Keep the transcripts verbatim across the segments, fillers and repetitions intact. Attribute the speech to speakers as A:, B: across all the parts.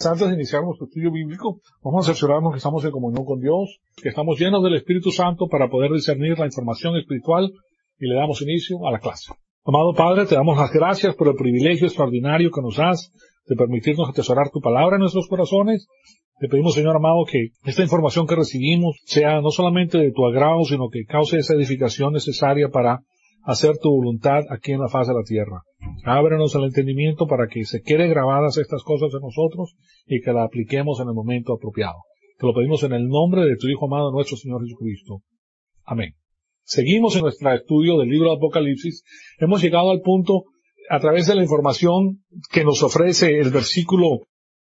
A: antes de iniciar nuestro estudio bíblico, vamos a asegurarnos que estamos en comunión con Dios, que estamos llenos del Espíritu Santo para poder discernir la información espiritual, y le damos inicio a la clase. Amado Padre, te damos las gracias por el privilegio extraordinario que nos das de permitirnos atesorar tu palabra en nuestros corazones. Te pedimos, Señor amado, que esta información que recibimos sea no solamente de tu agrado, sino que cause esa edificación necesaria para hacer tu voluntad aquí en la faz de la tierra. Ábrenos el entendimiento para que se queden grabadas estas cosas en nosotros y que la apliquemos en el momento apropiado. Te lo pedimos en el nombre de tu Hijo amado, nuestro Señor Jesucristo. Amén. Seguimos en nuestro estudio del libro de Apocalipsis. Hemos llegado al punto, a través de la información que nos ofrece el versículo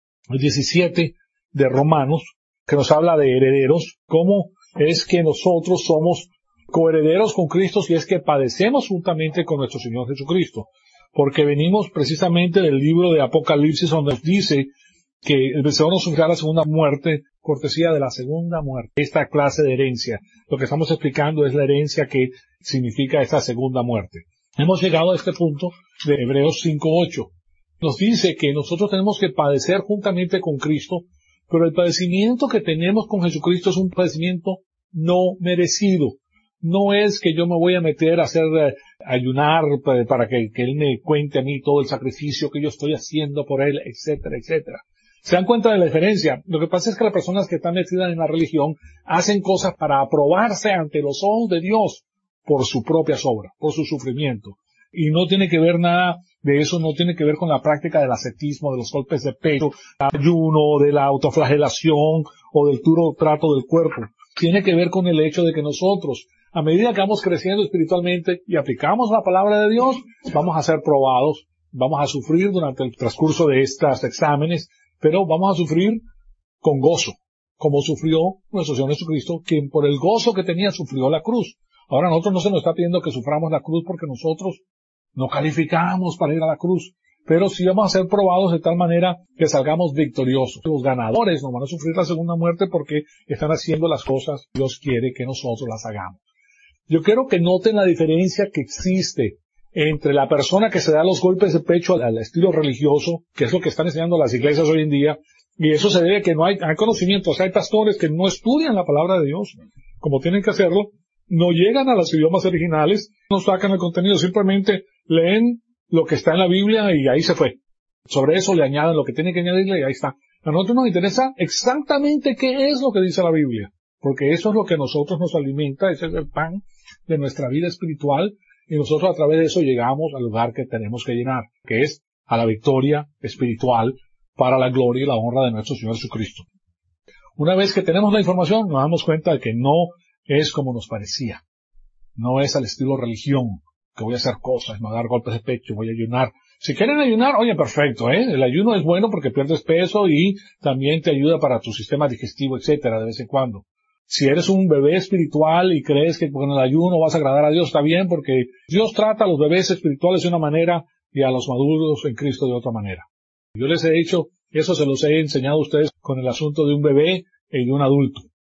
A: diecisiete de Romanos, que nos habla de herederos, cómo es que nosotros somos coherederos con Cristo si es que padecemos juntamente con nuestro Señor Jesucristo. Porque venimos precisamente del libro de Apocalipsis, donde nos dice que el vencedor no sufrirá la segunda muerte, cortesía de la segunda muerte. Esta clase de herencia, lo que estamos explicando es la herencia que significa esta segunda muerte. Hemos llegado a este punto de Hebreos cinco ocho. Nos dice que nosotros tenemos que padecer juntamente con Cristo, pero el padecimiento que tenemos con Jesucristo es un padecimiento no merecido. No es que yo me voy a meter a hacer eh, ayunar para, para que, que Él me cuente a mí todo el sacrificio que yo estoy haciendo por Él, etcétera, etcétera. ¿Se dan cuenta de la diferencia? Lo que pasa es que las personas que están metidas en la religión hacen cosas para aprobarse ante los ojos de Dios por su propia obra, por su sufrimiento. Y no tiene que ver nada de eso, no tiene que ver con la práctica del ascetismo, de los golpes de pecho, del ayuno, de la autoflagelación o del duro trato del cuerpo. Tiene que ver con el hecho de que nosotros, a medida que vamos creciendo espiritualmente y aplicamos la palabra de Dios, vamos a ser probados, vamos a sufrir durante el transcurso de estos exámenes, pero vamos a sufrir con gozo, como sufrió nuestro Señor Jesucristo, quien por el gozo que tenía sufrió la cruz. Ahora a nosotros no se nos está pidiendo que suframos la cruz porque nosotros no calificamos para ir a la cruz, pero sí vamos a ser probados de tal manera que salgamos victoriosos. Los ganadores no van a sufrir la segunda muerte porque están haciendo las cosas que Dios quiere que nosotros las hagamos. Yo quiero que noten la diferencia que existe entre la persona que se da los golpes de pecho al estilo religioso, que es lo que están enseñando las iglesias hoy en día, y eso se debe a que no hay, hay conocimientos, hay pastores que no estudian la palabra de Dios como tienen que hacerlo, no llegan a los idiomas originales, no sacan el contenido, simplemente leen lo que está en la Biblia y ahí se fue. Sobre eso le añaden lo que tienen que añadirle y ahí está. A nosotros nos interesa exactamente qué es lo que dice la Biblia, porque eso es lo que a nosotros nos alimenta, ese es el pan de nuestra vida espiritual, y nosotros a través de eso llegamos al lugar que tenemos que llenar, que es a la victoria espiritual para la gloria y la honra de nuestro Señor Jesucristo. Una vez que tenemos la información, nos damos cuenta de que no es como nos parecía. No es al estilo religión, que voy a hacer cosas, me voy a dar golpes de pecho, voy a ayunar. Si quieren ayunar, oye, perfecto, ¿eh? El ayuno es bueno porque pierdes peso y también te ayuda para tu sistema digestivo, etcétera, de vez en cuando. Si eres un bebé espiritual y crees que con el ayuno vas a agradar a Dios, está bien, porque Dios trata a los bebés espirituales de una manera y a los maduros en Cristo de otra manera. Yo les he dicho, eso se los he enseñado a ustedes con el asunto de un bebé y de un adulto.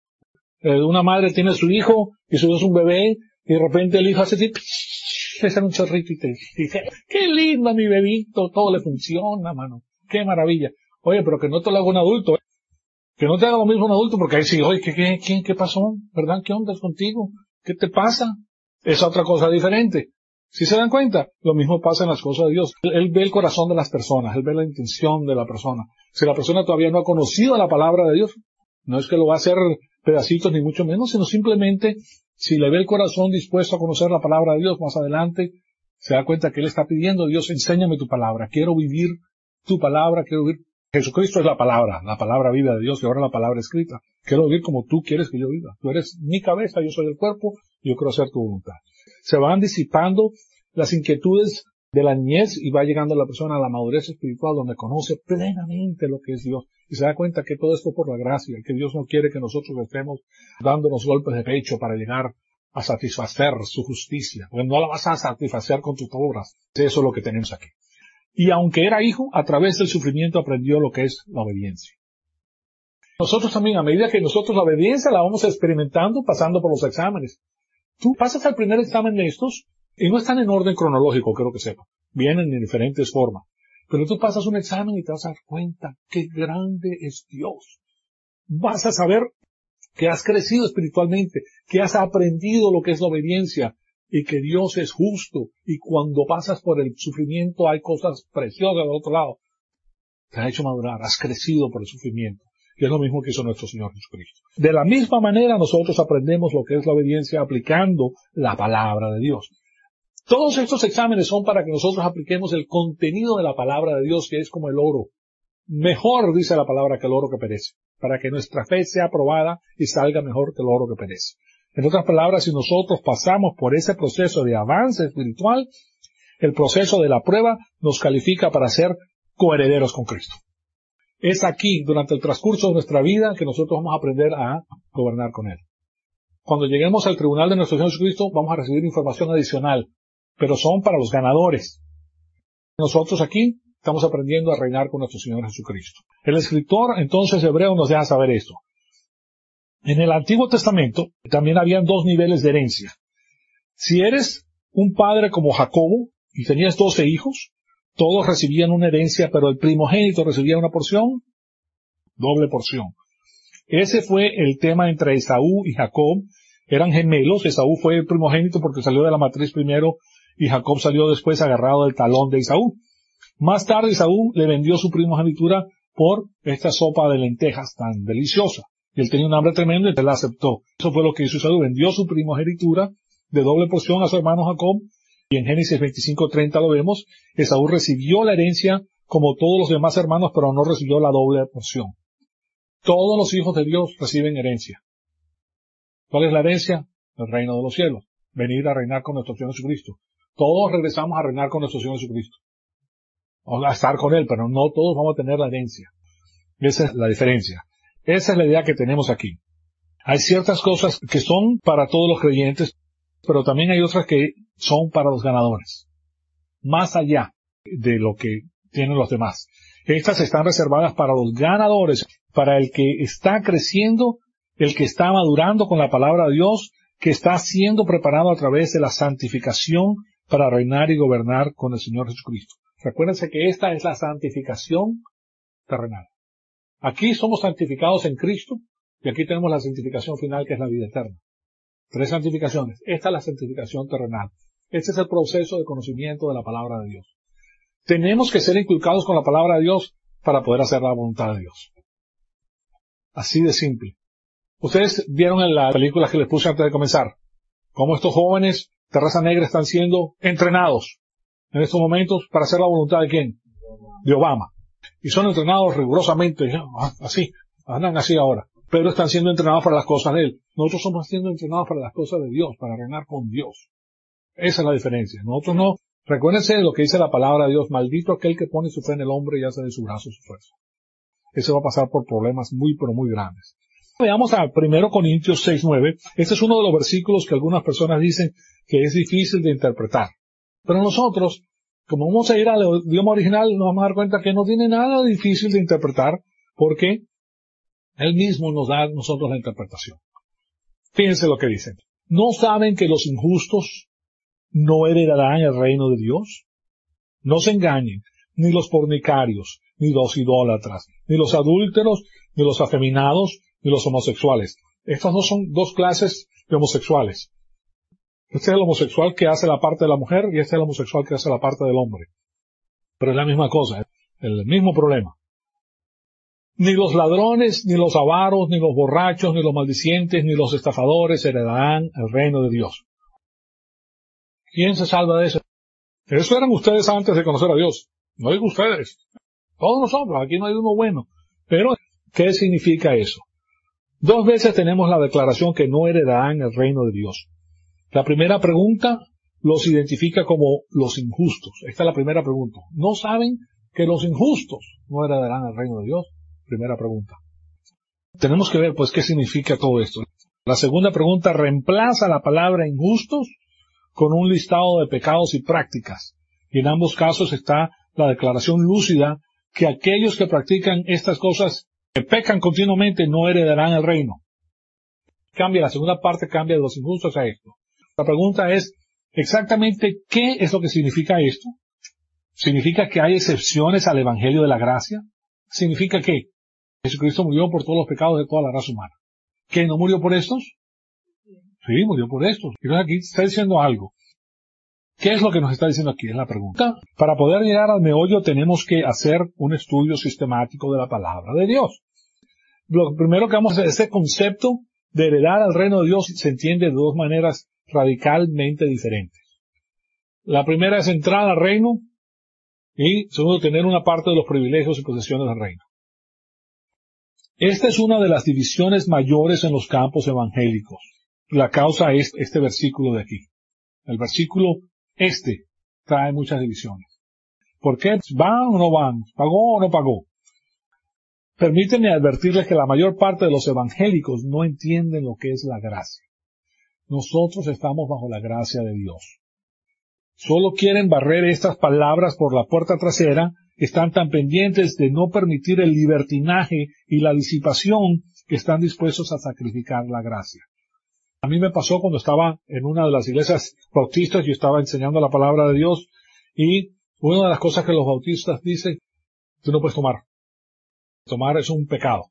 A: Eh, una madre tiene a su hijo y su hijo es un bebé y de repente el hijo hace así, le sale un chorrito y te dice, qué lindo mi bebito, todo le funciona, mano, qué maravilla. Oye, pero que no te lo haga un adulto, ¿eh? Que no te haga lo mismo un adulto, porque ahí sí, oye, ¿qué, qué, qué, qué pasó? ¿Verdad? ¿Qué onda contigo? ¿Qué te pasa? Es otra cosa diferente. ¿Sí se dan cuenta? Lo mismo pasa en las cosas de Dios. Él, él ve el corazón de las personas, Él ve la intención de la persona. Si la persona todavía no ha conocido la palabra de Dios, no es que lo va a hacer pedacitos ni mucho menos, sino simplemente si le ve el corazón dispuesto a conocer la palabra de Dios más adelante, se da cuenta que Él está pidiendo, Dios, enséñame tu palabra, quiero vivir tu palabra, quiero vivir. Jesucristo es la palabra, la palabra viva de Dios y ahora la palabra escrita. Quiero vivir como tú quieres que yo viva. Tú eres mi cabeza, yo soy el cuerpo, y yo quiero hacer tu voluntad. Se van disipando las inquietudes de la niñez y va llegando la persona a la madurez espiritual donde conoce plenamente lo que es Dios y se da cuenta que todo esto por la gracia, que Dios no quiere que nosotros estemos dándonos golpes de pecho para llegar a satisfacer su justicia, porque no la vas a satisfacer con tus obras. Eso es lo que tenemos aquí. Y aunque era hijo, a través del sufrimiento aprendió lo que es la obediencia. Nosotros también, a medida que nosotros la obediencia la vamos experimentando, pasando por los exámenes. Tú pasas al primer examen de estos, y no están en orden cronológico, creo que sepa. Vienen en diferentes formas. Pero tú pasas un examen y te vas a dar cuenta qué grande es Dios. Vas a saber que has crecido espiritualmente, que has aprendido lo que es la obediencia y que Dios es justo. Y cuando pasas por el sufrimiento hay cosas preciosas del otro lado. Te ha hecho madurar, has crecido por el sufrimiento. Y es lo mismo que hizo nuestro Señor Jesucristo. De la misma manera nosotros aprendemos lo que es la obediencia aplicando la palabra de Dios. Todos estos exámenes son para que nosotros apliquemos el contenido de la palabra de Dios, que es como el oro. Mejor, dice la palabra, que el oro que perece, para que nuestra fe sea aprobada y salga mejor que el oro que perece. En otras palabras, si nosotros pasamos por ese proceso de avance espiritual, el proceso de la prueba nos califica para ser coherederos con Cristo. Es aquí, durante el transcurso de nuestra vida, que nosotros vamos a aprender a gobernar con Él. Cuando lleguemos al tribunal de nuestro Señor Jesucristo, vamos a recibir información adicional, pero son para los ganadores. Nosotros aquí estamos aprendiendo a reinar con nuestro Señor Jesucristo. El escritor, entonces, hebreo nos deja saber esto. En el Antiguo Testamento también habían dos niveles de herencia. Si eres un padre como Jacobo y tenías doce hijos, todos recibían una herencia, pero el primogénito recibía una porción, doble porción. Ese fue el tema entre Esaú y Jacob. Eran gemelos. Esaú fue el primogénito porque salió de la matriz primero y Jacob salió después agarrado del talón de Esaú. Más tarde Esaú le vendió su primogenitura por esta sopa de lentejas tan deliciosa. Y él tenía un hambre tremendo y él la aceptó. Eso fue lo que hizo Esaú. Vendió su primogenitura de doble porción a su hermano Jacob. Y en Génesis veinticinco treinta lo vemos. Esaú recibió la herencia como todos los demás hermanos, pero no recibió la doble porción. Todos los hijos de Dios reciben herencia. ¿Cuál es la herencia? El reino de los cielos. Venir a reinar con nuestro Señor Jesucristo. Todos regresamos a reinar con nuestro Señor Jesucristo. O a estar con Él, pero no todos vamos a tener la herencia. Esa es la diferencia. Esa es la idea que tenemos aquí. Hay ciertas cosas que son para todos los creyentes, pero también hay otras que son para los ganadores. Más allá de lo que tienen los demás. Estas están reservadas para los ganadores, para el que está creciendo, el que está madurando con la palabra de Dios, que está siendo preparado a través de la santificación para reinar y gobernar con el Señor Jesucristo. Recuérdense que esta es la santificación terrenal. Aquí somos santificados en Cristo y aquí tenemos la santificación final, que es la vida eterna. Tres santificaciones. Esta es la santificación terrenal. Este es el proceso de conocimiento de la palabra de Dios. Tenemos que ser inculcados con la palabra de Dios para poder hacer la voluntad de Dios. Así de simple. Ustedes vieron en la película que les puse antes de comenzar, cómo estos jóvenes de raza negra están siendo entrenados en estos momentos para hacer la voluntad de ¿quién? De Obama. Y son entrenados rigurosamente, así, andan así ahora. Pero están siendo entrenados para las cosas de Él. Nosotros somos siendo entrenados para las cosas de Dios, para reinar con Dios. Esa es la diferencia. Nosotros no. Recuérdense de lo que dice la palabra de Dios. Maldito aquel que pone su fe en el hombre y hace de su brazo su fuerza. Ese va a pasar por problemas muy, pero muy grandes. Veamos a primera Corintios seis nueve. Este es uno de los versículos que algunas personas dicen que es difícil de interpretar. Pero nosotros, como vamos a ir al idioma original, nos vamos a dar cuenta que no tiene nada difícil de interpretar, porque Él mismo nos da a nosotros la interpretación. Fíjense lo que dicen. ¿No saben que los injustos no heredarán el reino de Dios? No se engañen, ni los fornicarios, ni los idólatras, ni los adúlteros, ni los afeminados, ni los homosexuales. Estas no son dos clases de homosexuales. Este es el homosexual que hace la parte de la mujer y este es el homosexual que hace la parte del hombre. Pero es la misma cosa, el mismo problema. Ni los ladrones, ni los avaros, ni los borrachos, ni los maldicientes, ni los estafadores heredarán el reino de Dios. ¿Quién se salva de eso? Eso eran ustedes antes de conocer a Dios. No digo ustedes. Todos nosotros. Aquí no hay uno bueno. Pero, ¿qué significa eso? Dos veces tenemos la declaración que no heredarán el reino de Dios. La primera pregunta los identifica como los injustos. Esta es la primera pregunta. ¿No saben que los injustos no heredarán el reino de Dios? Primera pregunta. Tenemos que ver, pues, qué significa todo esto. La segunda pregunta reemplaza la palabra injustos con un listado de pecados y prácticas. Y en ambos casos está la declaración lúcida que aquellos que practican estas cosas, que pecan continuamente, no heredarán el reino. Cambia, la segunda parte cambia de los injustos a esto. La pregunta es, exactamente, ¿qué es lo que significa esto? ¿Significa que hay excepciones al Evangelio de la gracia? ¿Significa que Jesucristo murió por todos los pecados de toda la raza humana? ¿Que no murió por estos? Sí, murió por estos. Y entonces aquí está diciendo algo. ¿Qué es lo que nos está diciendo aquí? Es la pregunta. Para poder llegar al meollo tenemos que hacer un estudio sistemático de la palabra de Dios. Lo primero que vamos a hacer, este concepto de heredar al reino de Dios se entiende de dos maneras radicalmente diferentes. La primera es entrar al reino y, segundo, tener una parte de los privilegios y posesiones del reino. Esta es una de las divisiones mayores en los campos evangélicos. La causa es este versículo de aquí. El versículo este trae muchas divisiones. ¿Por qué? ¿Van o no van? ¿Pagó o no pagó? Permítanme advertirles que la mayor parte de los evangélicos no entienden lo que es la gracia. Nosotros estamos bajo la gracia de Dios. Solo quieren barrer estas palabras por la puerta trasera, están tan pendientes de no permitir el libertinaje y la disipación que están dispuestos a sacrificar la gracia. A mí me pasó cuando estaba en una de las iglesias bautistas, yo estaba enseñando la palabra de Dios, y una de las cosas que los bautistas dicen, tú no puedes tomar. Tomar es un pecado.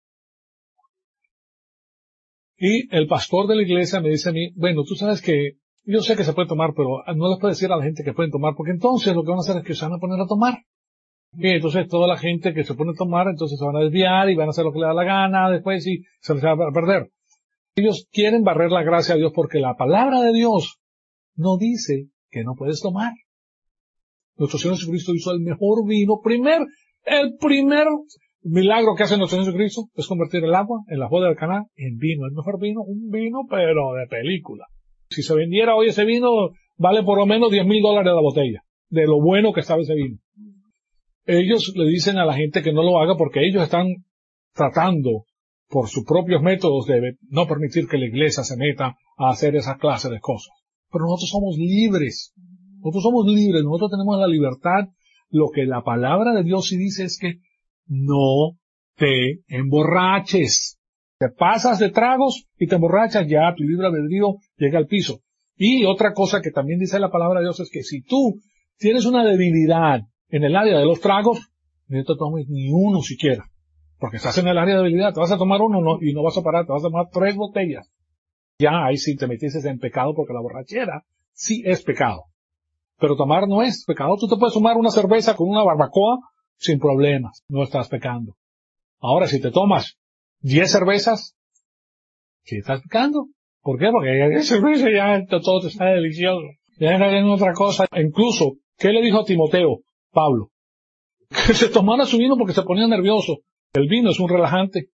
A: Y el pastor de la iglesia me dice a mí, bueno, tú sabes que yo sé que se puede tomar, pero no les puedes decir a la gente que pueden tomar, porque entonces lo que van a hacer es que se van a poner a tomar. Y entonces toda la gente que se pone a tomar, entonces se van a desviar y van a hacer lo que les da la gana después y se les va a perder. Ellos quieren barrer la gracia a Dios porque la palabra de Dios no dice que no puedes tomar. Nuestro Señor Jesucristo hizo el mejor vino. Primer, el primer milagro que hace nuestro Señor Jesucristo es convertir el agua en la boda del Caná en vino. El mejor vino, un vino pero de película. Si se vendiera hoy ese vino, vale por lo menos diez mil dólares la botella, de lo bueno que estaba ese vino. Ellos le dicen a la gente que no lo haga porque ellos están tratando por sus propios métodos de no permitir que la iglesia se meta a hacer esa clase de cosas. Pero nosotros somos libres. Nosotros somos libres. Nosotros tenemos la libertad. Lo que la palabra de Dios sí dice es que no te emborraches. Te pasas de tragos y te emborrachas, ya tu libre albedrío llega al piso. Y otra cosa que también dice la palabra de Dios es que si tú tienes una debilidad en el área de los tragos, no te tomes ni uno siquiera. Porque estás en el área de debilidad, te vas a tomar uno no, y no vas a parar, te vas a tomar tres botellas. Ya ahí sí te metiste en pecado porque la borrachera sí es pecado. Pero tomar no es pecado. Tú te puedes tomar una cerveza con una barbacoa sin problemas. No estás pecando. Ahora, si te tomas diez cervezas, sí estás pecando. ¿Por qué? Porque diez cervezas ya todo te está delicioso. Ya en otra cosa. Incluso, ¿qué le dijo a Timoteo, Pablo? Que se tomara su vino porque se ponía nervioso. El vino es un relajante.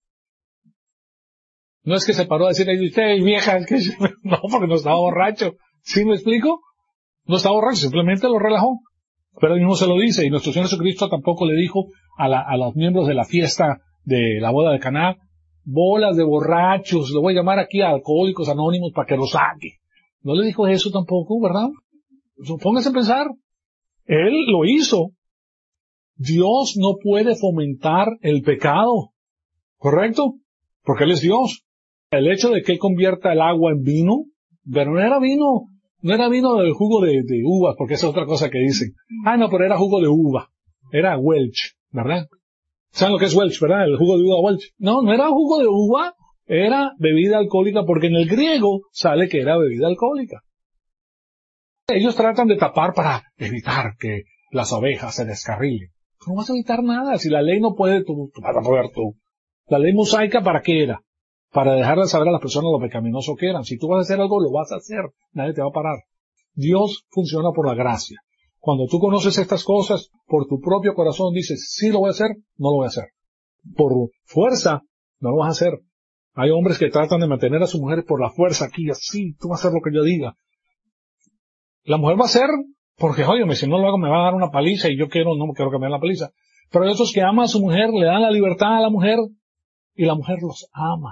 A: No es que se paró a decir, ay, usted vieja, es que no, porque no estaba borracho. ¿Sí me explico? No estaba borracho, simplemente lo relajó. Pero él mismo se lo dice, y nuestro Señor Jesucristo tampoco le dijo a, la, a los miembros de la fiesta de la boda de Caná, bolas de borrachos, le voy a llamar aquí a alcohólicos anónimos para que los saque. No le dijo eso tampoco, ¿verdad? Póngase a pensar. Él lo hizo. Dios no puede fomentar el pecado, ¿correcto? Porque Él es Dios. El hecho de que Él convierta el agua en vino, pero no era vino, no era vino del jugo de, de uvas, porque esa es otra cosa que dicen. Ah, no, pero era jugo de uva. Era Welch, ¿verdad? ¿Saben lo que es Welch, verdad? El jugo de uva Welch. No, no era jugo de uva, era bebida alcohólica, porque en el griego sale que era bebida alcohólica. Ellos tratan de tapar para evitar que las ovejas se descarrilen. No vas a evitar nada. Si la ley no puede, tú, tú vas a poder tú. La ley mosaica, ¿para qué era? Para dejarle saber a las personas lo pecaminoso que eran. Si tú vas a hacer algo, lo vas a hacer. Nadie te va a parar. Dios funciona por la gracia. Cuando tú conoces estas cosas, por tu propio corazón dices, sí lo voy a hacer, no lo voy a hacer. Por fuerza, no lo vas a hacer. Hay hombres que tratan de mantener a su mujer por la fuerza aquí, así, tú vas a hacer lo que yo diga. La mujer va a hacer, porque, óyeme, si no lo hago me va a dar una paliza y yo quiero, no quiero que me den la paliza. Pero hay otros que aman a su mujer, le dan la libertad a la mujer, y la mujer los ama.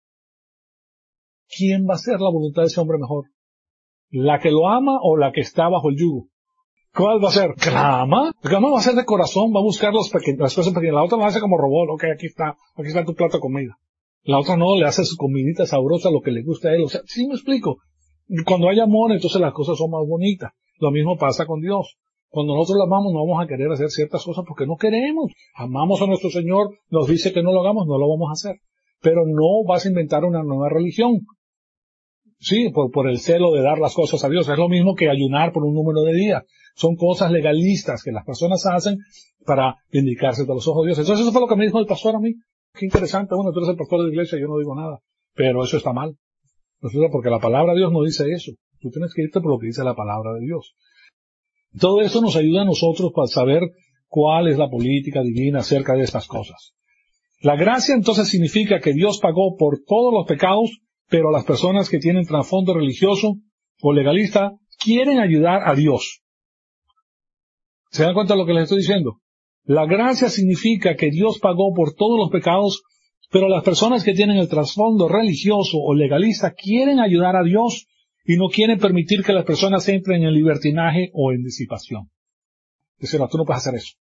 A: ¿Quién va a hacer la voluntad de ese hombre mejor? ¿La que lo ama o la que está bajo el yugo? ¿Cuál va a ser? ¿Que la ama? La ama va a ser de corazón, va a buscar los peque- las cosas pequeñas. La otra lo hace como robot, ok, aquí está, aquí está tu plato de comida. La otra no, le hace su comidita sabrosa, lo que le gusta a él. O sea, sí me explico. Cuando hay amor, entonces las cosas son más bonitas. Lo mismo pasa con Dios. Cuando nosotros lo amamos, no vamos a querer hacer ciertas cosas porque no queremos. Amamos a nuestro Señor, nos dice que no lo hagamos, no lo vamos a hacer. Pero no vas a inventar una nueva religión. Sí, por, por el celo de dar las cosas a Dios. Es lo mismo que ayunar por un número de días. Son cosas legalistas que las personas hacen para indicarse de los ojos de Dios. Entonces eso fue lo que me dijo el pastor a mí. Qué interesante. Bueno, tú eres el pastor de la iglesia, yo no digo nada. Pero eso está mal. Porque la palabra de Dios no dice eso. Tú tienes que irte por lo que dice la palabra de Dios. Todo esto nos ayuda a nosotros para saber cuál es la política divina acerca de estas cosas. La gracia entonces significa que Dios pagó por todos los pecados, pero las personas que tienen trasfondo religioso o legalista quieren ayudar a Dios. ¿Se dan cuenta de lo que les estoy diciendo? La gracia significa que Dios pagó por todos los pecados, pero las personas que tienen el trasfondo religioso o legalista quieren ayudar a Dios y no quieren permitir que las personas entren en libertinaje o en disipación. Dicen, no, tú no puedes hacer eso.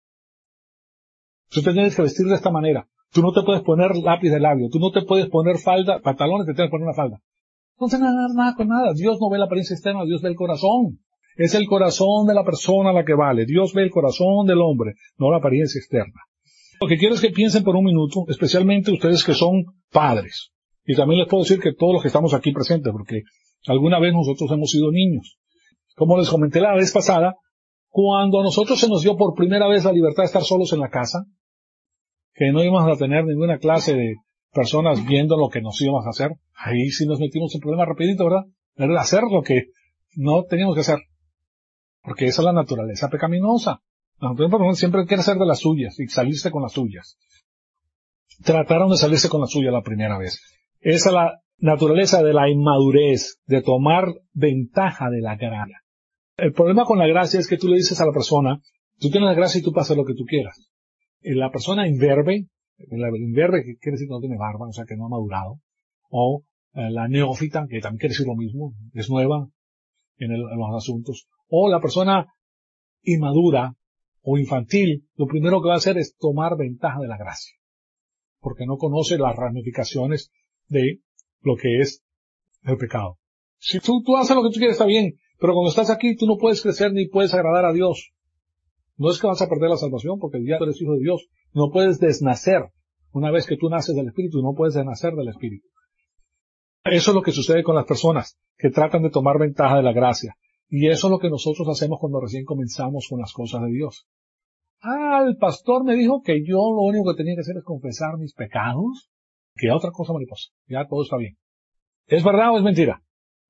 A: Tú te tienes que vestir de esta manera. Tú no te puedes poner lápiz de labio. Tú no te puedes poner falda, pantalones, te tienes que poner una falda. No tiene nada, nada con nada. Dios no ve la apariencia externa, Dios ve el corazón. Es el corazón de la persona la que vale. Dios ve el corazón del hombre, no la apariencia externa. Lo que quiero es que piensen por un minuto, especialmente ustedes que son padres. Y también les puedo decir que todos los que estamos aquí presentes, porque alguna vez nosotros hemos sido niños. Como les comenté la vez pasada, cuando a nosotros se nos dio por primera vez la libertad de estar solos en la casa, que no íbamos a tener ninguna clase de personas viendo lo que nos íbamos a hacer, ahí sí nos metimos en problemas rapidito, ¿verdad? Era hacer lo que no teníamos que hacer. Porque esa es la naturaleza pecaminosa. La naturaleza siempre quiere hacer de las suyas y salirse con las suyas. Trataron de salirse con la suya la primera vez. Esa es la naturaleza de la inmadurez, de tomar ventaja de la gracia. El problema con la gracia es que tú le dices a la persona, tú tienes la gracia y tú pasas lo que tú quieras. Y la persona imberbe, la imberbe que quiere decir que no tiene barba, o sea que no ha madurado, o eh, la neófita, que también quiere decir lo mismo, es nueva en, el, en los asuntos, o la persona inmadura o infantil, lo primero que va a hacer es tomar ventaja de la gracia, porque no conoce las ramificaciones de lo que es el pecado. Si tú, tú haces lo que tú quieres está bien, pero cuando estás aquí tú no puedes crecer ni puedes agradar a Dios. No es que vas a perder la salvación porque ya tú eres hijo de Dios. No puedes desnacer. Una vez que tú naces del Espíritu, no puedes desnacer del Espíritu. Eso es lo que sucede con las personas que tratan de tomar ventaja de la gracia. Y eso es lo que nosotros hacemos cuando recién comenzamos con las cosas de Dios. Ah, el pastor me dijo que yo lo único que tenía que hacer es confesar mis pecados. Que otra cosa mariposa. Ya todo está bien. ¿Es verdad o es mentira?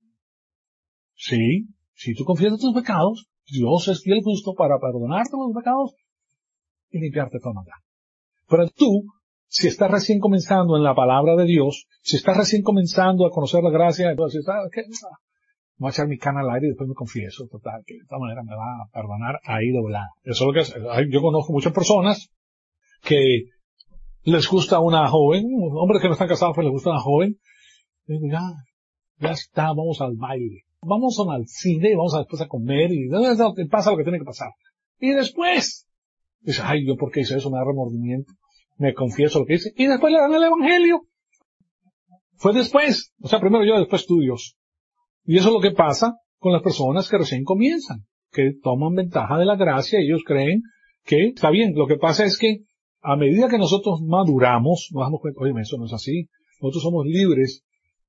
A: Sí. Si tú confiesas tus pecados, Dios es fiel y justo para perdonarte los pecados y limpiarte toda maldad. Pero tú, si estás recién comenzando en la palabra de Dios, si estás recién comenzando a conocer la gracia, entonces, ¿sabes qué? Voy a echar mi cana al aire y después me confieso, total, que de esta manera me va a perdonar ahí doblada. Eso es lo que es. Yo conozco muchas personas que les gusta una joven, hombres que no están casados, pero les gusta una joven, y digo, ya, ya está, vamos al baile. Vamos al cine, vamos a después a comer y pasa lo que tiene que pasar. Y después, dice, ay, yo por qué hice eso, me da remordimiento, me confieso lo que hice, y después le dan el evangelio. Fue después, o sea, primero yo, después tú, Dios. Y eso es lo que pasa con las personas que recién comienzan, que toman ventaja de la gracia y ellos creen que está bien. Lo que pasa es que a medida que nosotros maduramos, nos damos cuenta, oye, eso no es así. Nosotros somos libres,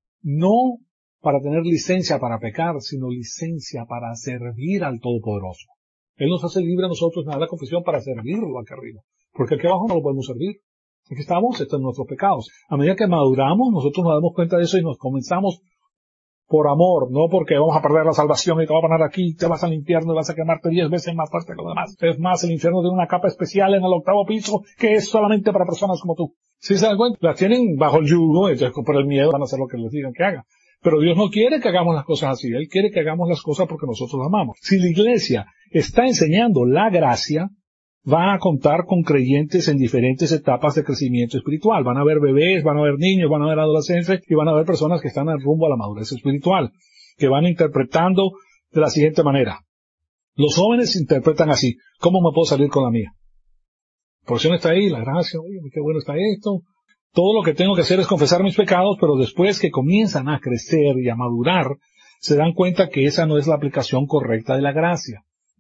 A: no para tener licencia para pecar, sino licencia para servir al Todopoderoso. Él nos hace libre a nosotros, nada la confesión para servirlo acá arriba. Porque aquí abajo no lo podemos servir. Aquí estamos, estos son nuestros pecados. A medida que maduramos, nosotros nos damos cuenta de eso y nos comenzamos por amor, no porque vamos a perder la salvación y te vas a poner aquí, te vas al infierno y vas a quemarte diez veces más fuerte que los demás. Es más, el infierno tiene una capa especial en el octavo piso que es solamente para personas como tú. ¿Sí se dan cuenta? Las tienen bajo el yugo, entonces por el miedo van a hacer lo que les digan que hagan. Pero Dios no quiere que hagamos las cosas así. Él quiere que hagamos las cosas porque nosotros las amamos. Si la iglesia está enseñando la gracia, va a contar con creyentes en diferentes etapas de crecimiento espiritual. Van a haber bebés, van a haber niños, van a haber adolescentes y van a haber personas que están al rumbo a la madurez espiritual, que van interpretando de la siguiente manera. Los jóvenes interpretan así. ¿Cómo me puedo salir con la mía? Por si no está ahí, la gracia, oye, qué bueno está esto. Todo lo que tengo que hacer es confesar mis pecados, pero después que comienzan a crecer y a madurar, se dan cuenta que esa no es la aplicación correcta de la gracia.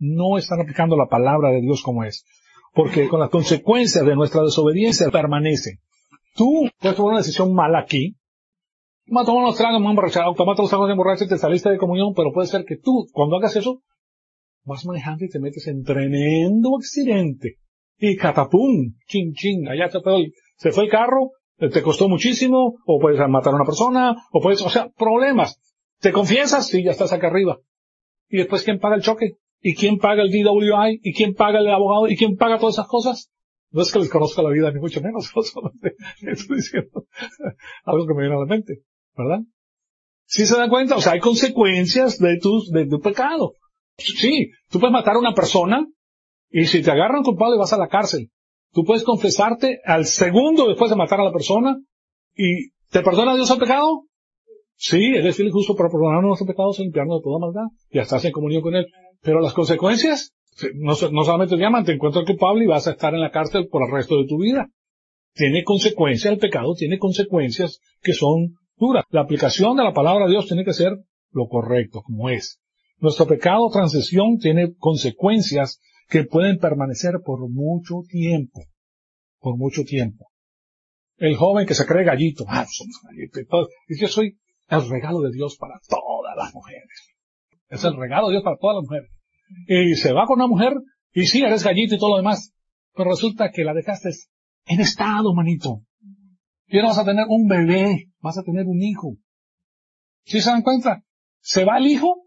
A: no están aplicando la palabra de Dios como es. Porque con las consecuencias de nuestra desobediencia permanecen. Tú puedes tomar una decisión mala aquí. Vas a tomar unos tragos, me emborrachar, tomate los tragos de emborracha y te saliste de comunión, pero puede ser que tú, cuando hagas eso, vas manejando y te metes en tremendo accidente. Y catapum, chin, chin, allá se fue el, se fue el carro, te costó muchísimo, o puedes matar a una persona, o puedes, o sea, problemas. ¿Te confiesas? Sí, ya estás acá arriba. ¿Y después quién paga el choque? ¿Y quién paga el D W I? ¿Y quién paga el abogado? ¿Y quién paga todas esas cosas? No es que les conozca la vida, ni mucho menos, solamente estoy diciendo algo que me viene a la mente, ¿verdad? ¿Sí se dan cuenta? O sea, hay consecuencias de tu, de tu pecado. Sí, tú puedes matar a una persona, y si te agarran culpable vas a la cárcel. Tú puedes confesarte al segundo después de matar a la persona, y ¿te perdona Dios el pecado? Sí, Él es fiel y justo para perdonarnos nuestros pecados y limpiarnos de toda maldad. Ya estás en comunión con Él. Pero las consecuencias, no, no solamente te llaman, te encuentras culpable y vas a estar en la cárcel por el resto de tu vida. Tiene consecuencias, el pecado tiene consecuencias que son duras. La aplicación de la palabra de Dios tiene que ser lo correcto, como es. Nuestro pecado o transgresión tiene consecuencias que pueden permanecer por mucho tiempo. Por mucho tiempo. El joven que se cree gallito, ah, somos gallitos y todo, dice, yo soy el regalo de Dios para todas las mujeres. Es el regalo de Dios para todas las mujeres. Y se va con una mujer, y sí, eres gallito y todo lo demás, pero resulta que la dejaste en estado, manito. Y ahora vas a tener un bebé, vas a tener un hijo. ¿Sí se dan cuenta? ¿Se va el hijo?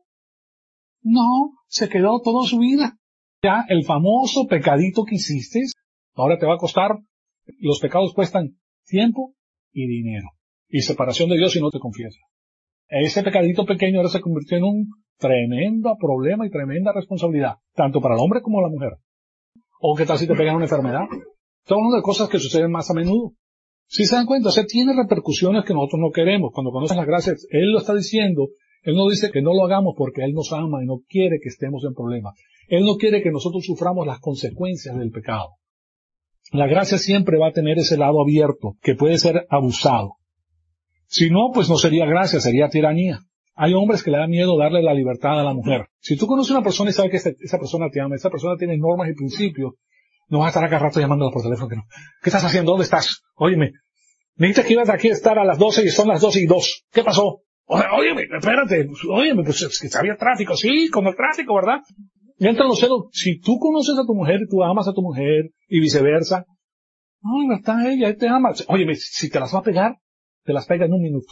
A: No, se quedó toda su vida. Ya, el famoso pecadito que hiciste, ahora te va a costar, los pecados cuestan tiempo y dinero. Y separación de Dios si no te confiesas. Ese pecadito pequeño ahora se convirtió en un tremendo problema y tremenda responsabilidad, tanto para el hombre como la mujer. O qué tal si te pegan una enfermedad. Estamos hablando de cosas que suceden más a menudo. Si se dan cuenta, o sea, tiene repercusiones que nosotros no queremos. Cuando conocen las gracias, Él lo está diciendo. Él no dice que no lo hagamos porque Él nos ama y no quiere que estemos en problemas. Él no quiere que nosotros suframos las consecuencias del pecado. La gracia siempre va a tener ese lado abierto, que puede ser abusado. Si no, pues no sería gracia, sería tiranía. Hay hombres que le da miedo darle la libertad a la mujer. Si tú conoces a una persona y sabes que esa, esa persona te ama, esa persona tiene normas y principios, no vas a estar acá rato llamándola por teléfono que no. ¿Qué estás haciendo? ¿Dónde estás? Óyeme, me dijiste que ibas aquí a estar a las doce y son las doce y dos. ¿Qué pasó? Óyeme, espérate, óyeme, pues es que había tráfico. Sí, con el tráfico, ¿verdad? Y entran los celos. Si tú conoces a tu mujer y tú amas a tu mujer y viceversa, no, ¿verdad? Ella te ama. Óyeme, si te las va a pegar, te las pega en un minuto.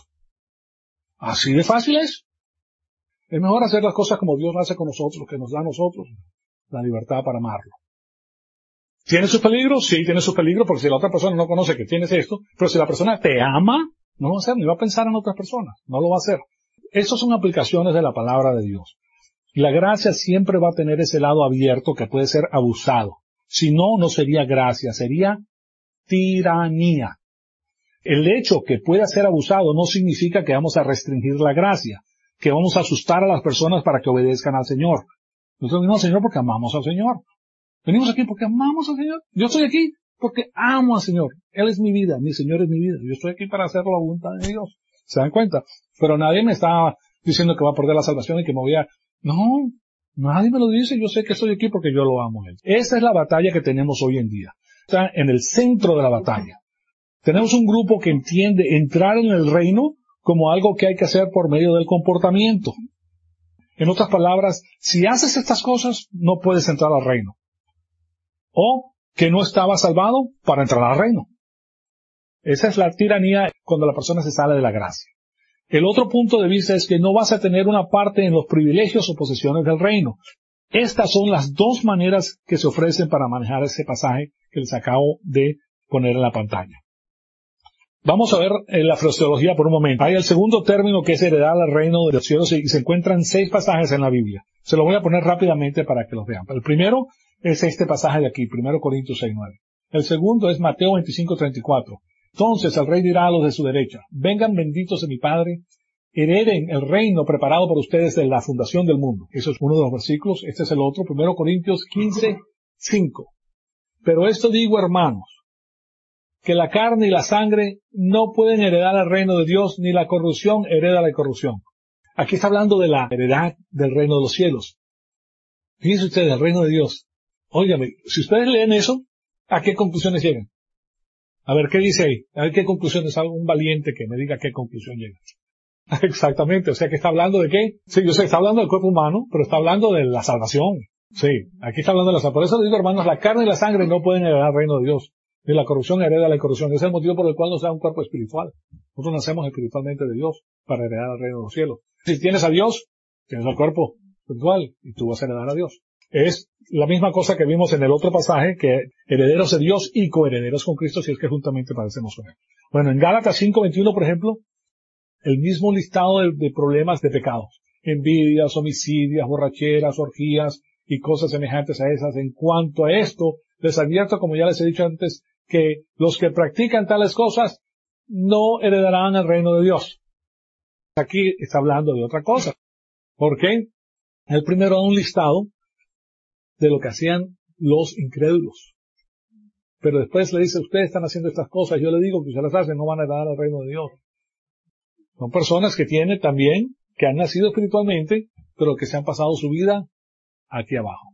A: Así de fácil es. Es mejor hacer las cosas como Dios hace con nosotros, que nos da a nosotros la libertad para amarlo. ¿Tiene sus peligros? Sí, tiene sus peligros, porque si la otra persona no conoce que tienes esto, pero si la persona te ama, no lo va a hacer, ni va a pensar en otras personas, no lo va a hacer. Esas son aplicaciones de la palabra de Dios. La gracia siempre va a tener ese lado abierto que puede ser abusado. Si no, no sería gracia, sería tiranía. El hecho que pueda ser abusado no significa que vamos a restringir la gracia, que vamos a asustar a las personas para que obedezcan al Señor. Nosotros venimos al Señor porque amamos al Señor. Venimos aquí porque amamos al Señor. Yo estoy aquí porque amo al Señor. Él es mi vida, mi Señor es mi vida. Yo estoy aquí para hacer la voluntad de Dios. ¿Se dan cuenta? Pero nadie me está diciendo que va a perder la salvación y que me voy a... No, nadie me lo dice. Yo sé que estoy aquí porque yo lo amo a Él. Esa es la batalla que tenemos hoy en día. Está en el centro de la batalla. Tenemos un grupo que entiende entrar en el reino como algo que hay que hacer por medio del comportamiento. En otras palabras, si haces estas cosas, no puedes entrar al reino. O que no estaba salvado para entrar al reino. Esa es la tiranía cuando la persona se sale de la gracia. El otro punto de vista es que no vas a tener una parte en los privilegios o posesiones del reino. Estas son las dos maneras que se ofrecen para manejar ese pasaje que les acabo de poner en la pantalla. Vamos a ver eh, la fraseología por un momento. Hay el segundo término que es heredar al reino de los cielos y se encuentran seis pasajes en la Biblia. Se los voy a poner rápidamente para que los vean. El primero es este pasaje de aquí, primero Corintios seis nueve. El segundo es Mateo veinticinco treinta y cuatro. Entonces el rey dirá a los de su derecha, vengan benditos de mi Padre, hereden el reino preparado por ustedes desde la fundación del mundo. Eso es uno de los versículos. Este es el otro, primero Corintios quince cinco. Pero esto digo, hermanos, que la carne y la sangre no pueden heredar el reino de Dios, ni la corrupción hereda la corrupción. Aquí está hablando de la heredad del reino de los cielos. Fíjense ustedes, el reino de Dios. Óigame, si ustedes leen eso, ¿a qué conclusiones llegan? A ver, ¿qué dice ahí? A ver qué conclusiones, algún valiente que me diga a qué conclusión llega. Exactamente, o sea que está hablando de qué. Sí, yo sé, está hablando del cuerpo humano, pero está hablando de la salvación. Sí, aquí está hablando de la salvación. Por eso les digo, hermanos, la carne y la sangre no pueden heredar el reino de Dios. Ni la corrupción hereda la incorrupción. Ese es el motivo por el cual nos da un cuerpo espiritual. Nosotros nacemos espiritualmente de Dios para heredar el reino de los cielos. Si tienes a Dios, tienes el cuerpo espiritual y tú vas a heredar a Dios. Es la misma cosa que vimos en el otro pasaje, que herederos de Dios y coherederos con Cristo, si es que juntamente padecemos con Él. Bueno, en Gálatas cinco veintiuno, por ejemplo, el mismo listado de, de problemas de pecados. Envidias, homicidios, borracheras, orgías y cosas semejantes a esas. En cuanto a esto, les advierto, como ya les he dicho antes, que los que practican tales cosas no heredarán el reino de Dios. Aquí está hablando de otra cosa. ¿Por qué? El primero da un listado de lo que hacían los incrédulos. Pero después le dice, ustedes están haciendo estas cosas, yo le digo que si las hacen no van a heredar el reino de Dios. Son personas que tienen también, que han nacido espiritualmente, pero que se han pasado su vida aquí abajo.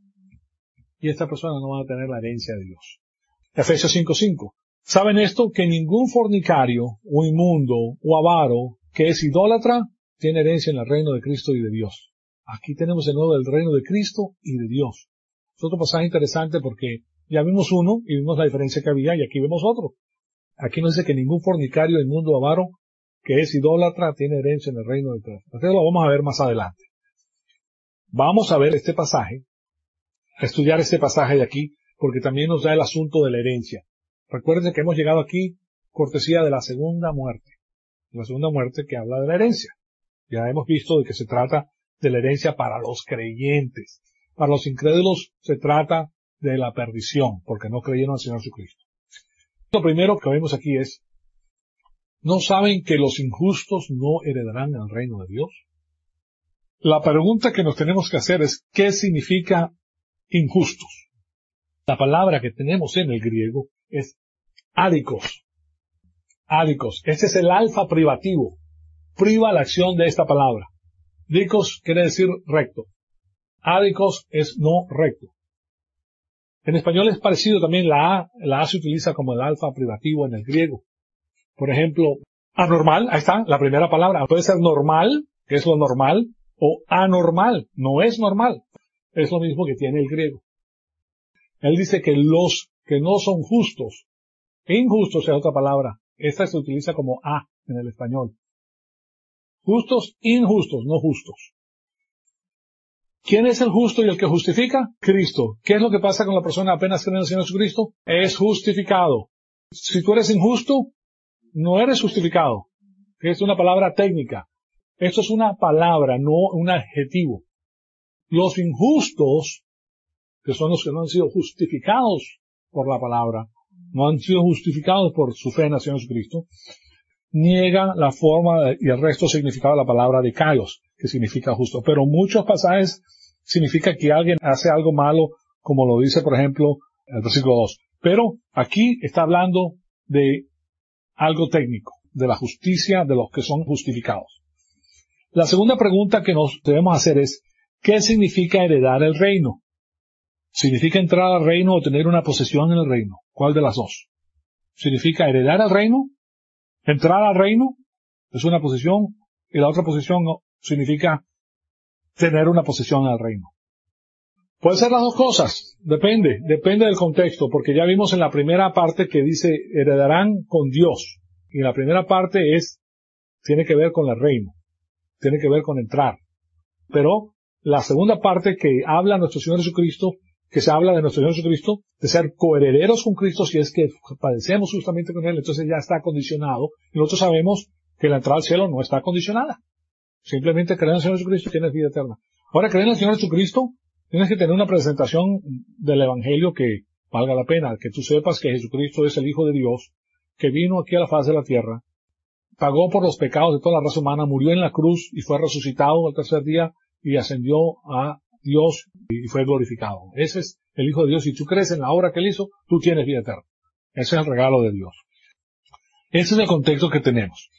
A: Y estas personas no van a tener la herencia de Dios. Efesios cinco cinco. ¿Saben esto? Que ningún fornicario, o inmundo, o avaro, que es idólatra, tiene herencia en el reino de Cristo y de Dios. Aquí tenemos de nuevo el reino de Cristo y de Dios. Es otro pasaje interesante porque ya vimos uno y vimos la diferencia que había y aquí vemos otro. Aquí nos dice que ningún fornicario, inmundo, avaro, que es idólatra, tiene herencia en el reino de Dios. Entonces lo vamos a ver más adelante. Vamos a ver este pasaje, a estudiar este pasaje de aquí, porque también nos da el asunto de la herencia. Recuerden que hemos llegado aquí cortesía de la segunda muerte. La segunda muerte que habla de la herencia. Ya hemos visto de que se trata de la herencia para los creyentes. Para los incrédulos se trata de la perdición, porque no creyeron al Señor Jesucristo. Lo primero que vemos aquí es, ¿no saben que los injustos no heredarán el reino de Dios? La pregunta que nos tenemos que hacer es, ¿qué significa injustos? La palabra que tenemos en el griego es ádicos. Ádicos. Este es el alfa privativo. Priva la acción de esta palabra. Dicos quiere decir recto. Ádicos es no recto. En español es parecido también, la A, la A se utiliza como el alfa privativo en el griego. Por ejemplo, anormal, ahí está, la primera palabra. Puede ser normal, que es lo normal, o anormal, no es normal. Es lo mismo que tiene el griego. Él dice que los que no son justos, injustos es otra palabra. Esta se utiliza como A en el español. Justos, injustos, no justos. ¿Quién es el justo y el que justifica? Cristo. ¿Qué es lo que pasa con la persona apenas cree en el Señor Jesucristo? Es justificado. Si tú eres injusto, no eres justificado. Es una palabra técnica. Esto es una palabra, no un adjetivo. Los injustos, que son los que no han sido justificados por la palabra, no han sido justificados por su fe en el Señor Jesucristo, niegan la forma y el resto significado de la palabra de kaios, que significa justo. Pero muchos pasajes significa que alguien hace algo malo, como lo dice, por ejemplo, el versículo dos. Pero aquí está hablando de algo técnico, de la justicia de los que son justificados. La segunda pregunta que nos debemos hacer es, ¿qué significa heredar el reino? ¿Significa entrar al reino o tener una posesión en el reino? ¿Cuál de las dos? ¿Significa heredar el reino? ¿Entrar al reino? Es una posesión. Y la otra posesión significa tener una posesión en el reino. Puede ser las dos cosas. Depende. Depende del contexto. Porque ya vimos en la primera parte que dice heredarán con Dios. Y la primera parte es, tiene que ver con el reino. Tiene que ver con entrar. Pero la segunda parte que habla nuestro Señor Jesucristo, que se habla de nuestro Señor Jesucristo, de ser coherederos con Cristo, si es que padecemos justamente con Él, entonces ya está condicionado. Y nosotros sabemos que la entrada al cielo no está condicionada. Simplemente creer en el Señor Jesucristo y tienes vida eterna. Ahora, creer en el Señor Jesucristo, tienes que tener una presentación del Evangelio que valga la pena, que tú sepas que Jesucristo es el Hijo de Dios, que vino aquí a la faz de la tierra, pagó por los pecados de toda la raza humana, murió en la cruz y fue resucitado al tercer día y ascendió a Dios y fue glorificado. Ese es el Hijo de Dios. Si tú crees en la obra que Él hizo, tú tienes vida eterna. Ese es el regalo de Dios. Ese es el contexto que tenemos.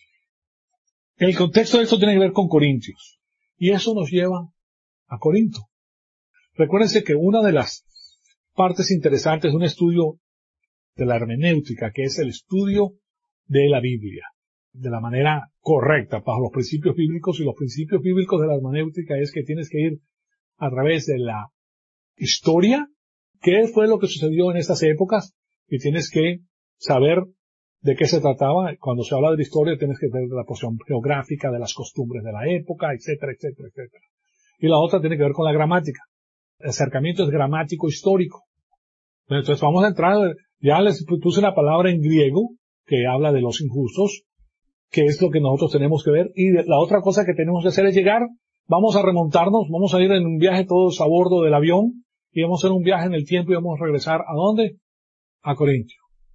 A: El contexto de esto tiene que ver con Corintios. Y eso nos lleva a Corinto. Recuérdense que una de las partes interesantes de un estudio de la hermenéutica, que es el estudio de la Biblia, de la manera correcta, bajo los principios bíblicos, y los principios bíblicos de la hermenéutica es que tienes que ir a través de la historia, qué fue lo que sucedió en estas épocas, y tienes que saber de qué se trataba. Cuando se habla de la historia, tienes que ver la porción geográfica, de las costumbres de la época, etcétera, etcétera, etcétera. Y la otra tiene que ver con la gramática. El acercamiento es gramático histórico. Entonces vamos a entrar, ya les puse una palabra en griego que habla de los injustos, que es lo que nosotros tenemos que ver, y la otra cosa que tenemos que hacer es llegar, vamos a remontarnos, vamos a ir en un viaje todos a bordo del avión, y vamos a hacer un viaje en el tiempo y vamos a regresar ¿a dónde? A Corintio,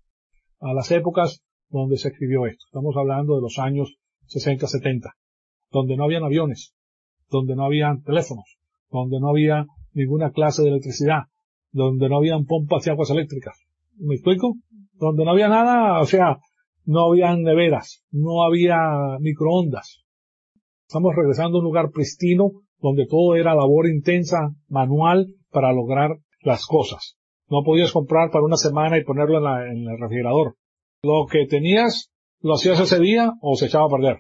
A: a las épocas donde se escribió esto. Estamos hablando de los años sesenta, setenta, donde no habían aviones, donde no habían teléfonos, donde no había ninguna clase de electricidad, donde no habían pompas de aguas eléctricas. ¿Me explico? Donde no había nada, o sea, no había neveras, no había microondas. Estamos regresando a un lugar pristino donde todo era labor intensa, manual, para lograr las cosas. No podías comprar para una semana y ponerlo en, la, en el refrigerador. Lo que tenías, lo hacías ese día o se echaba a perder.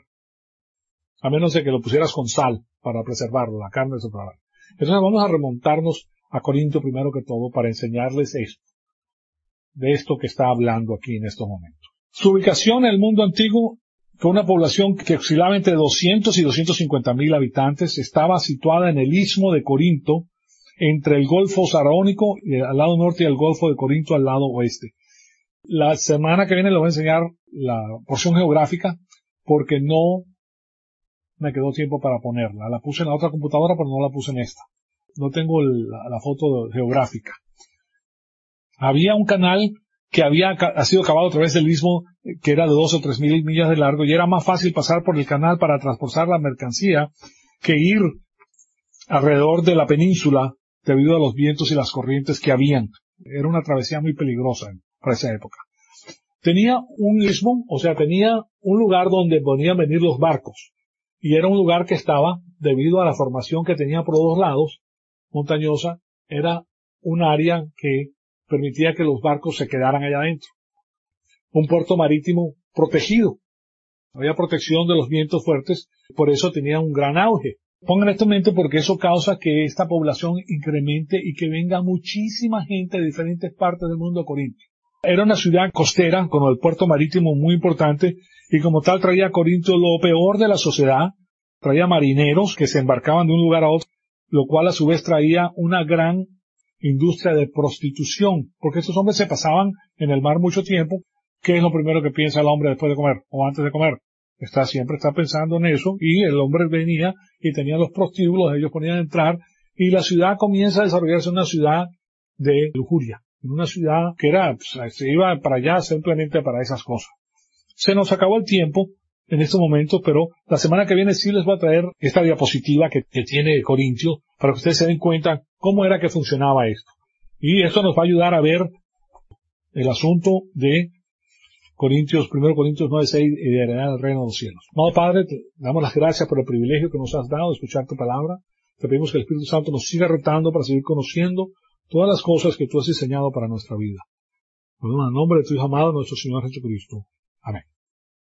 A: A menos de que lo pusieras con sal para preservarlo, la carne se preservar. Entonces vamos a remontarnos a Corinto primero que todo para enseñarles esto, de esto que está hablando aquí en estos momentos. Su ubicación en el mundo antiguo fue una población que oscilaba entre doscientos y doscientos cincuenta mil habitantes. Estaba situada en el istmo de Corinto, entre el Golfo Sarónico al lado norte y el Golfo de Corinto al lado oeste. La semana que viene les voy a enseñar la porción geográfica porque no me quedó tiempo para ponerla. La puse en la otra computadora pero no la puse en esta. No tengo el, la, la foto geográfica. Había un canal que había ha sido cavado a través del istmo, que era de dos o tres mil millas de largo, y era más fácil pasar por el canal para transportar la mercancía que ir alrededor de la península debido a los vientos y las corrientes que habían. Era una travesía muy peligrosa para esa época. Tenía un istmo, o sea, tenía un lugar donde podían venir los barcos, y era un lugar que estaba, debido a la formación que tenía por dos lados, montañosa, era un área que permitía que los barcos se quedaran allá adentro. Un puerto marítimo protegido. Había protección de los vientos fuertes, por eso tenía un gran auge. Pongan esto en mente porque eso causa que esta población incremente y que venga muchísima gente de diferentes partes del mundo a Corinto. Era una ciudad costera con el puerto marítimo muy importante y como tal traía a Corinto lo peor de la sociedad. Traía marineros que se embarcaban de un lugar a otro, lo cual a su vez traía una gran industria de prostitución, porque estos hombres se pasaban en el mar mucho tiempo. ¿Qué es lo primero que piensa el hombre después de comer o antes de comer? Está siempre está pensando en eso, y el hombre venía y tenía los prostíbulos, ellos ponían a entrar, y la ciudad comienza a desarrollarse en una ciudad de lujuria, en una ciudad que era, pues, se iba para allá simplemente para esas cosas. Se nos acabó el tiempo en estos momentos, pero la semana que viene sí les voy a traer esta diapositiva que, que tiene Corintio, para que ustedes se den cuenta cómo era que funcionaba esto. Y esto nos va a ayudar a ver el asunto de Corintios, primero Corintios nueve seis y de heredar el reino de los cielos. Amado Padre, te damos las gracias por el privilegio que nos has dado de escuchar tu palabra. Te pedimos que el Espíritu Santo nos siga retando para seguir conociendo todas las cosas que tú has diseñado para nuestra vida. En el nombre de tu Hijo amado, nuestro Señor Jesucristo. Amén.